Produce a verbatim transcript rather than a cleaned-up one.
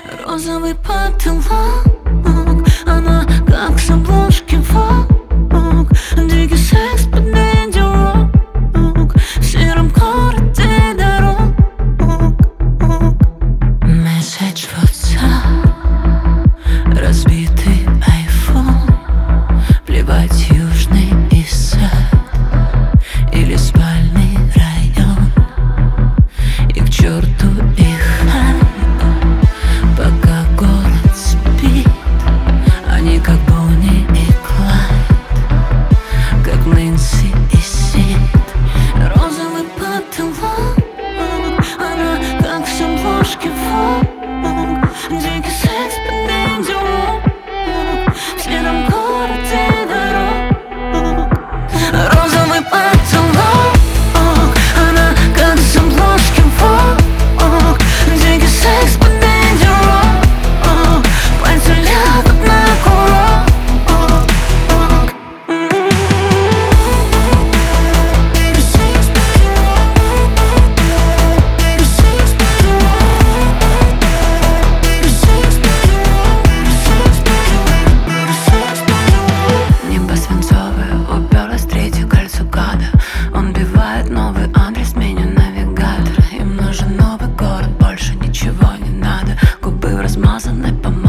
Розовый потолок, она как с обложки Vogue. Дикий секс под видеорок в сером городе дорог. Месседж в WhatsApp, разбитый iPhone. Плевать, южный и сад или спальный район. И к черту их хайп, пока город спит. Они как Бонни и Клайд, как Нэнси и Сид. Розовый потолок, она как с обложки Vogue. Дикий секс под видеорок в сером городе дорог. Розовый потолок, она как с обложки Vogue. Дикий секс под видеорок, пальцы лягут на курок. Небо свинцовое, уперлось в третье кольцо гада. Он бивает новый адрес, меню навигатор. Им нужен новый город, больше ничего не надо. Губы в размазанной помадой.